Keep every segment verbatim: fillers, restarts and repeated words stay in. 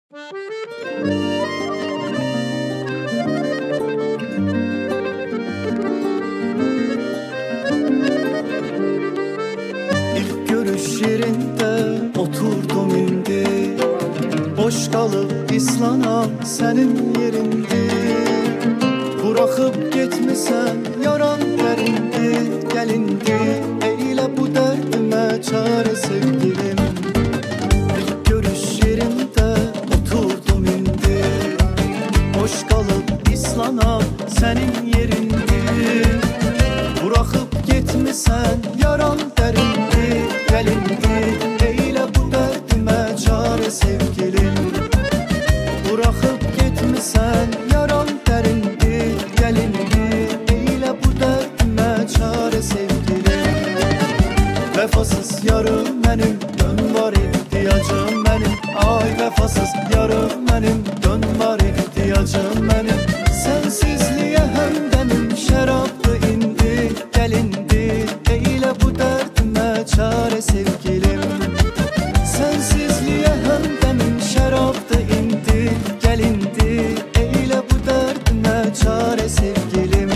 İlk görüş yerinde oturdum indi, boş kalıp islanan senin yerindi. Bırakıp gitmişsen yaran derindi, gelindi. Eyle bu derdime çare sevgilim. İlk görüş yerinde oturdum indi, boş kalıp islanan senin yerindi. Bırakıp gitmişsen yaran derindi, gelindi. Eyle bu derdime çare sevgilim. Bırakıp gitmişsen yaran derindi, gelindi. Eyle bu derdime çare sevgilim. Vefasız yarım benim, dön var ihtiyacım benim. Ay vefasız yarım benim, dön var ihtiyacım benim. Sensizliğe hemdemim şaraptı indi, gelindi. Eyle bu derdime çare sevgilim. Sensizliğe hemdemim şaraptı indi, gelindi. Eyle bu derdime çare sevgilim.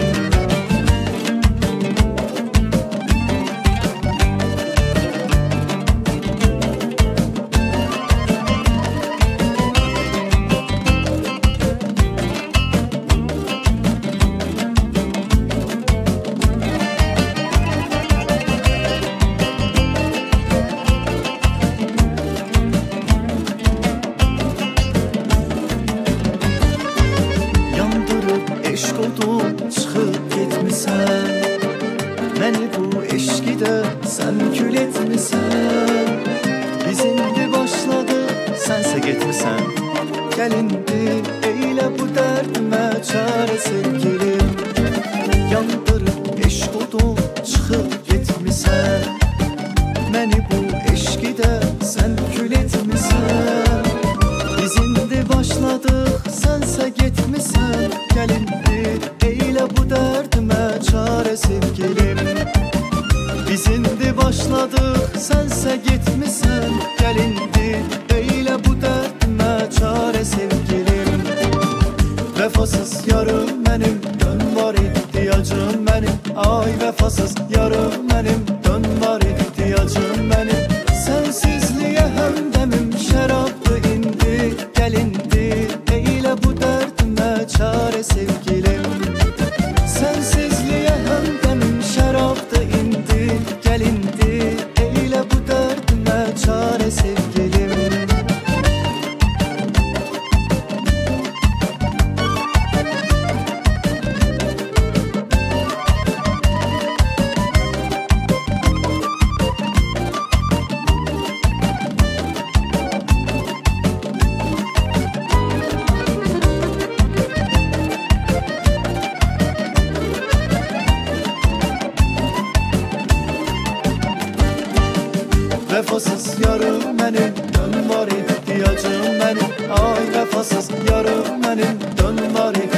Eşk oldum çıxıb getmisən, məni bu eşqidə sən kül etmisən. Biz indi başladı, sənsə getmisən, gəlindi. Eylə bu dərdimə çare sevgilim. Yandırıb eşq oldum çıxıb getmisən, məni bu eşqidə sən kül etmisən. Biz indi başladıq, sənsə getmisən, gəlindi. Eylə bu dərdimə çare sevgilim. Biz indi başladıq, sənsə getmisən, gəlindi. Eylə bu dərdimə çare sevgilim. Vefasız yarım mənim, dön var ihtiyacım mənim. Ay vefasız yarım mənim, dön var ihtiyacım mənim. Sensizliğe hemdemim şaraptı indi, gelindi. Eyle bu derdime çare sevgilim. Sensizliğe hemdemim şaraptı indi, gelindi. Eyle bu derdime çare sevgilim. Vefasız yarım benim, dön var ihtiyacım benim. Ay vefasız yarım benim, dön var ihtiyacım.